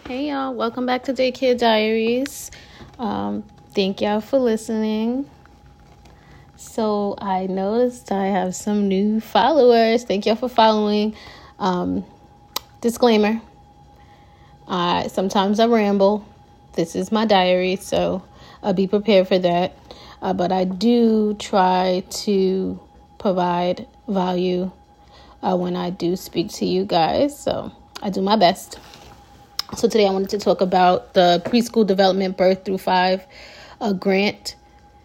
Hey y'all, welcome back to Daycare Diaries. Thank y'all for listening. So I noticed I have some new followers. Thank y'all for following. Disclaimer, sometimes I ramble. This is my diary, so be prepared for that. But I do try to provide value when I do speak to you guys. So I do my best. So today I wanted to talk about the Preschool Development Birth through 5 grant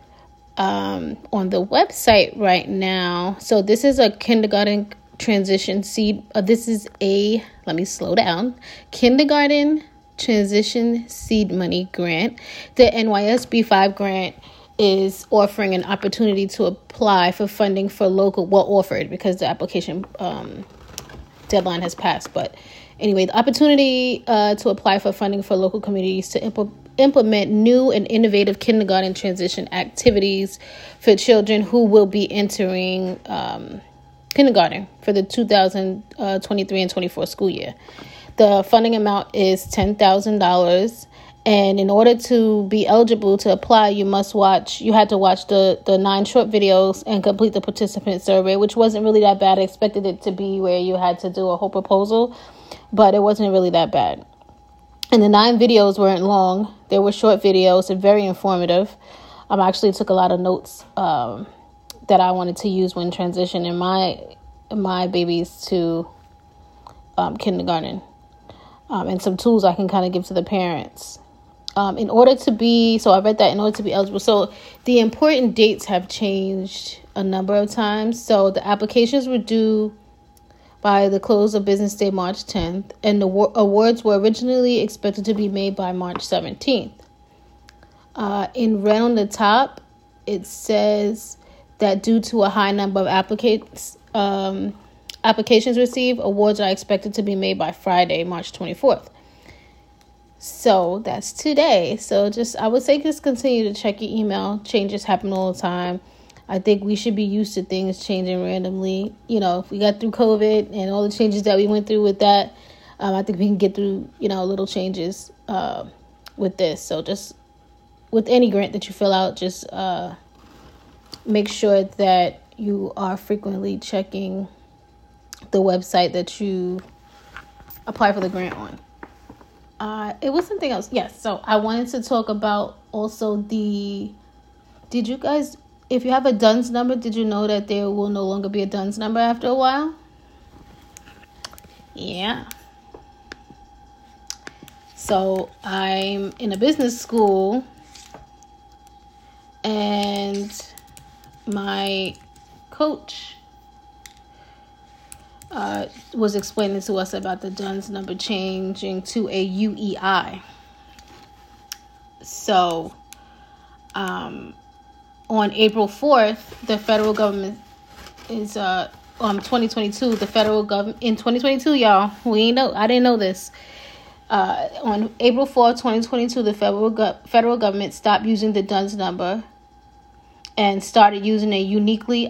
on the website right now. So this is a kindergarten transition seed. Let me slow down. Kindergarten transition seed money grant. The NYSB 5 grant is offering an opportunity to apply for funding for offered because the application deadline has passed. But anyway, the opportunity to apply for funding for local communities to implement new and innovative kindergarten transition activities for children who will be entering kindergarten for the 2023 and 24 school year. The funding amount is $10,000. And in order to be eligible to apply, you had to watch the 9 short videos and complete the participant survey, which wasn't really that bad. I expected it to be where you had to do a whole proposal, but it wasn't really that bad. And the 9 videos weren't long. They were short videos and very informative. I actually took a lot of notes that I wanted to use when transitioning my babies to kindergarten, and some tools I can kind of give to the parents. So I read that in order to be eligible. So the important dates have changed a number of times. So the applications were due by the close of business day, March 10th, and the awards were originally expected to be made by March 17th. In red on the top, it says that due to a high number of applications received, awards are expected to be made by Friday, March 24th. So that's today. So I would say just continue to check your email. Changes happen all the time. I think we should be used to things changing randomly. If we got through COVID and all the changes that we went through with that, I think we can get through, little changes with this. So just with any grant that you fill out, just make sure that you are frequently checking the website that you apply for the grant on. It was something else. Yes. So I wanted to talk about also did you guys, if you have a DUNS number, did you know that there will no longer be a DUNS number after a while? Yeah. So I'm in a business school and my coach was explaining to us about the DUNS number changing to a UEI. So, on April 4th, the federal government is 2022. The federal government in 2022, y'all. I didn't know this. On April 4th, 2022, the federal government stopped using the DUNS number and started using a uniquely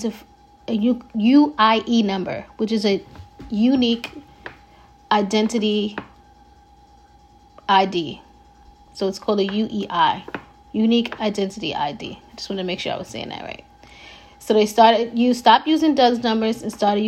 UIE number, which is a unique identity ID. So it's called a UEI, unique identity ID. I just want to make sure I was saying that right. So they stopped using DUNS numbers and started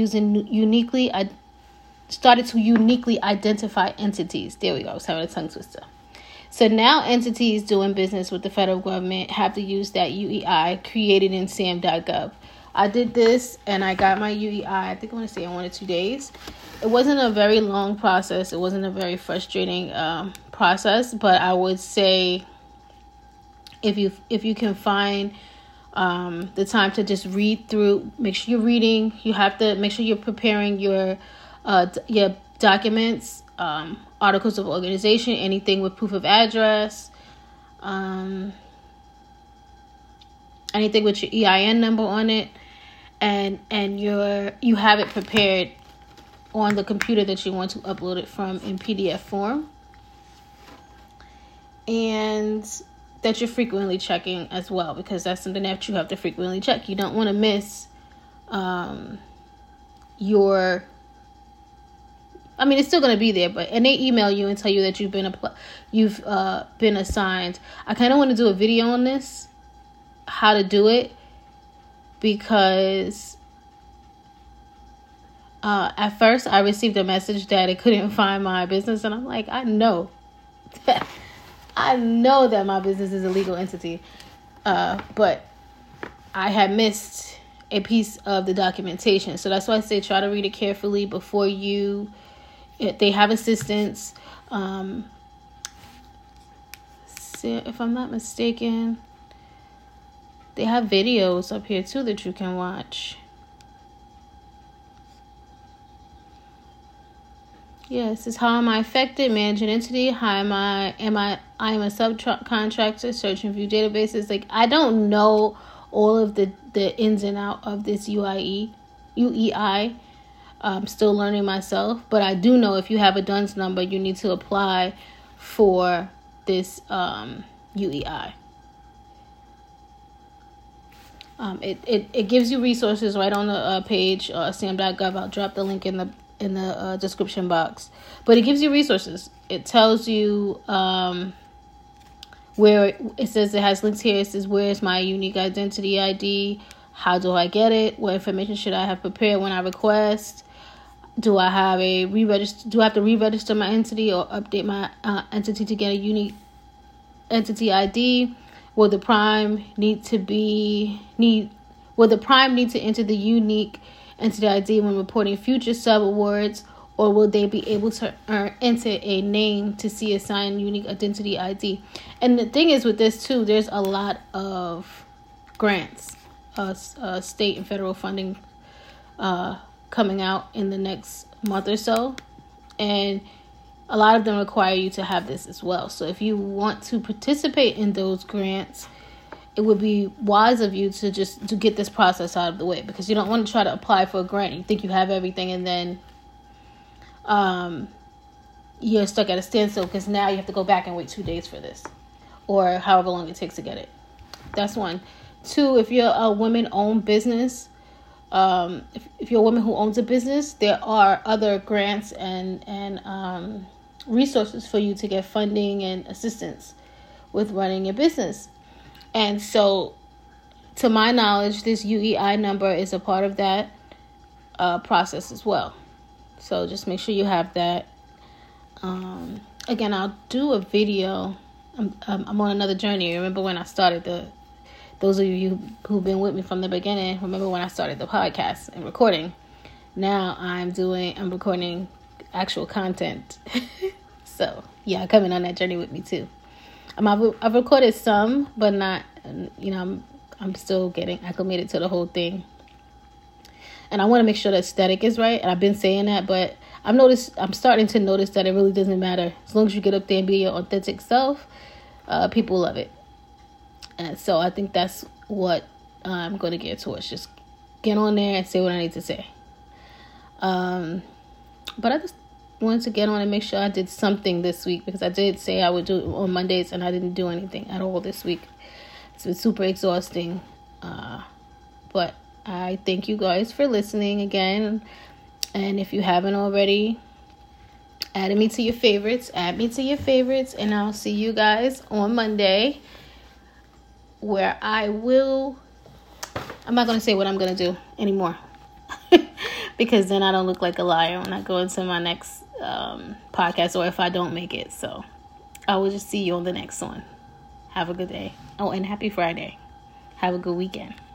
to uniquely identify entities. There we go. I was having a tongue twister. So now entities doing business with the federal government have to use that UEI created in SAM.gov. I did this and I got my UEI, I think I want to say in 1 or 2 days. It wasn't a very long process. It wasn't a very frustrating process, but I would say if you can find the time to just read through, make sure you're reading. You have to make sure you're preparing your documents, articles of organization, anything with proof of address, anything with your EIN number on it. And you have it prepared on the computer that you want to upload it from in PDF form, and that you're frequently checking as well, because that's something that you have to frequently check. You don't want to miss your I mean, it's still going to be there, and they email you and tell you that you've been assigned. I kind of want to do a video on this, how to do it, because at first I received a message that it couldn't find my business, and I'm like, I know that my business is a legal entity, but I had missed a piece of the documentation. So that's why I say try to read it carefully before they have assistance. If I'm not mistaken, they have videos up here too that you can watch. Yes, it's how am I affected? Manage an entity. How am I a subcontractor? Search and view databases. Like, I don't know all of the ins and out of this UEI. I'm still learning myself, but I do know if you have a DUNS number, you need to apply for this UEI. It gives you resources right on the page, sam.gov. I'll drop the link in the description box, but it gives you resources. It tells you where it says it has links here. It says, where is my unique identity ID? How do I get it? What information should I have prepared when I request? Do I have to re-register my entity or update my entity to get a unique entity ID? Will the prime need to enter the unique entity ID when reporting future sub awards, or will they be able to enter a name to see assigned unique identity ID? And the thing is with this too, there's a lot of grants, state and federal funding coming out in the next month or so, and a lot of them require you to have this as well. So if you want to participate in those grants, it would be wise of you to get this process out of the way, because you don't want to try to apply for a grant. You think you have everything, and then you're stuck at a standstill because now you have to go back and wait 2 days for this, or however long it takes to get it. That's one. Two, if you're a women-owned business, if you're a woman who owns a business, there are other grants and resources for you to get funding and assistance with running your business. And so, to my knowledge, this UEI number is a part of that process as well. So just make sure you have that. Again, I'll do a video. I'm on another journey. Remember when I started those of you who've been with me from the beginning, remember when I started the podcast and recording. Now I'm recording actual content. So yeah, coming on that journey with me too. I've recorded some, but not, I'm still getting acclimated to the whole thing. And I want to make sure the aesthetic is right. And I've been saying that, but I'm starting to notice that it really doesn't matter. As long as you get up there and be your authentic self, people love it. And so I think that's what I'm going to gear towards. Just get on there and say what I need to say. But I just wanted to get on and make sure I did something this week, because I did say I would do it on Mondays and I didn't do anything at all this week. It's been super exhausting. But I thank you guys for listening again. And if you haven't already, add me to your favorites. And I'll see you guys on Monday, where I'm not going to say what I'm going to do anymore. Because then I don't look like a liar when I go into my next podcast, or if I don't make it. So I will just see you on the next one. Have a good day. Oh, and happy Friday. Have a good weekend.